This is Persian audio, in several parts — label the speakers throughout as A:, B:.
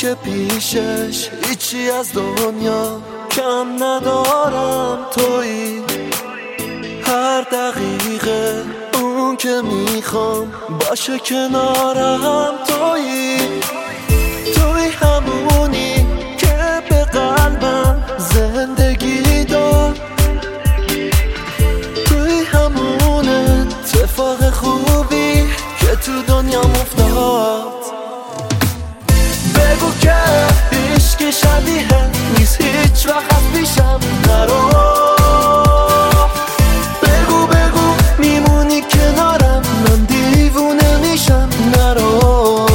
A: که پیشش هیچی از دنیا کم ندارم، تویی هر دقیقه اون که میخوام باشه کنارم، تویی همونی که به قلبم زندگی داد، توی همون اتفاق خوبی که تو دنیام افتاد. بگو که عشق شبیه نیست هیچ وقت از پیشم نرو، بگو میمونی کنارم من دیوونه میشم نرو،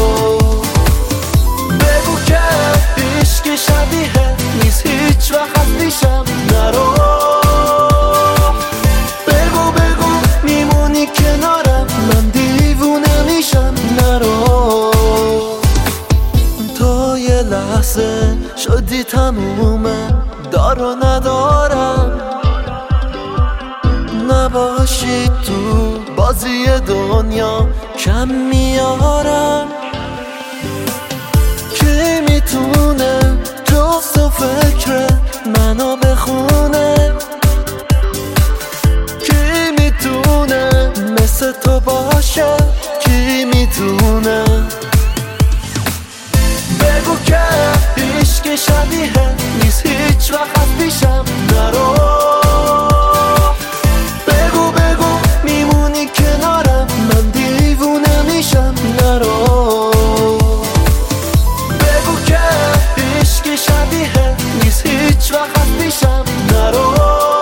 A: بگو که عشق شبیه نیست هیچ وقت از پیشم نرو، بگو میمونی کنارم من دیوونه میشم نرو. تا یه لحظه شدی تمومه دار و ندارم، نباشی تو بازی دنیا کم میارم. کی میتونه جز تو فکر منو بخونه، کی میتونه مثل تو باشه، کی میتونه. بگو که عشق شبیه نیست هیچ وقت از پیشم نرو، بگو میمونی کنارم من دیوونه میشم نرو، بگو که عشق شبیه نیست هیچ وقت از پیشم نرو،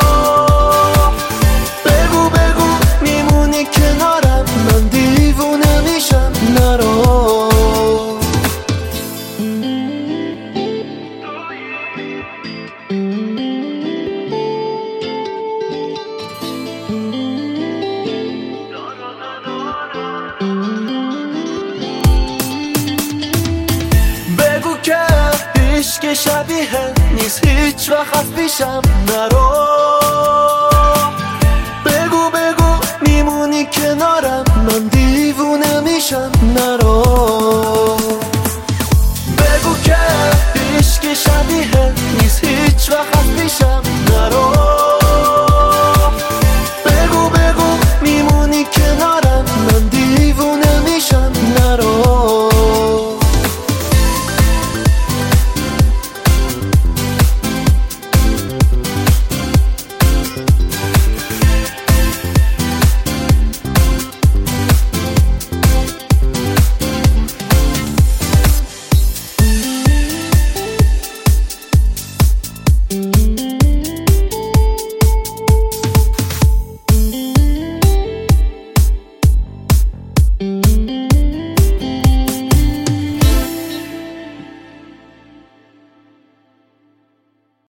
A: بگو میمونی کنارم من دیوونه میشم نرو. بگو که عشق شبیه نیست هیچ وقت از پیشم نرو،